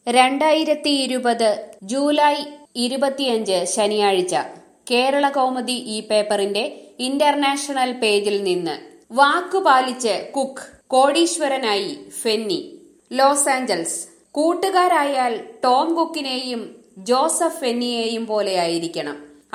2020 July 25 ശനിയാഴ്ച കേരള കൗമുദി ഈ പേപ്പറിന്റെ ഇന്റർനാഷണൽ പേജിൽ നിന്ന് വാക്കുപാലിച്ച് കുക്ക് കോടീശ്വരനായി ഫെന്നി. Los Angeles. കൂട്ടുകാരായാൽ ടോം കുക്കിനെയും ജോസഫ് ഫെന്നിയെയും പോലെയായിരിക്കണം.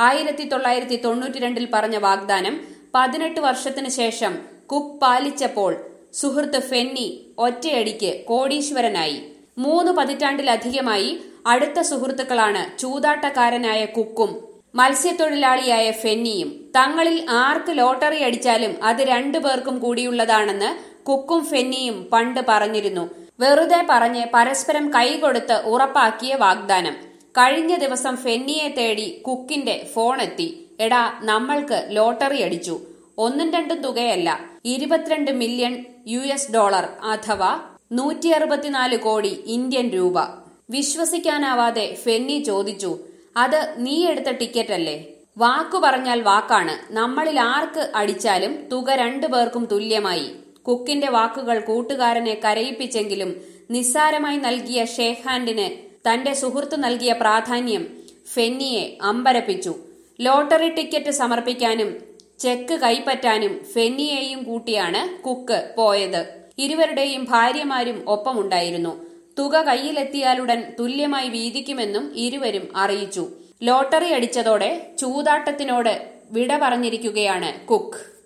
1992 പറഞ്ഞ വാഗ്ദാനം 18 വർഷത്തിനു ശേഷം കുക്ക് പാലിച്ചപ്പോൾ സുഹൃത്ത് ഫെന്നി ഒറ്റയടിക്ക് കോടീശ്വരനായി. 3 പതിറ്റാണ്ടിലധികമായി അടുത്ത സുഹൃത്തുക്കളാണ് ചൂതാട്ടക്കാരനായ കുക്കും മത്സ്യത്തൊഴിലാളിയായ ഫെന്നിയും. തങ്ങളിൽ ആർക്ക് ലോട്ടറി അടിച്ചാലും അത് 2 പേർക്കും കൂടിയുള്ളതാണെന്ന് കുക്കും ഫെന്നിയും പണ്ട് പറഞ്ഞിരുന്നു. വെറുതെ പറഞ്ഞ് പരസ്പരം കൈകൊടുത്ത് ഉറപ്പാക്കിയ വാഗ്ദാനം. കഴിഞ്ഞ ദിവസം ഫെന്നിയെ തേടി കുക്കിന്റെ ഫോണെത്തി. എടാ, നമ്മൾക്ക് ലോട്ടറി അടിച്ചു. 1-2 തുകയല്ല, 22 മില്യൺ US$ അഥവാ 164 കോടി ഇന്ത്യൻ രൂപ. വിശ്വസിക്കാനാവാതെ ഫെന്നി ചോദിച്ചു, അത് നീ എടുത്ത ടിക്കറ്റ് അല്ലേ? വാക്കു പറഞ്ഞാൽ വാക്കാണ്. നമ്മളിൽ ആർക്ക് അടിച്ചാലും തുക 2 പേർക്കും തുല്യമായി. കുക്കിന്റെ വാക്കുകൾ കൂട്ടുകാരനെ കരയിപ്പിച്ചെങ്കിലും നിസ്സാരമായി നൽകിയ ഷേക്ക് ഹാൻഡിന് തന്റെ സുഹൃത്ത് നൽകിയ പ്രാധാന്യം ഫെന്നിയെ അമ്പരപ്പിച്ചു. ലോട്ടറി ടിക്കറ്റ് സമർപ്പിക്കാനും ചെക്ക് കൈപ്പറ്റാനും ഫെന്നിയെയും കൂട്ടിയാണ് കുക്ക് പോയത്. ഇരുവരുടെയും ഭാര്യമാരും ഒപ്പമുണ്ടായിരുന്നു. തുക കയ്യിലെത്തിയാലുടൻ തുല്യമായി വീതിക്കുമെന്നും ഇരുവരും അറിയിച്ചു. ലോട്ടറി അടിച്ചതോടെ ചൂതാട്ടത്തിനോട് വിട പറഞ്ഞിരിക്കുകയാണ് കുക്ക്.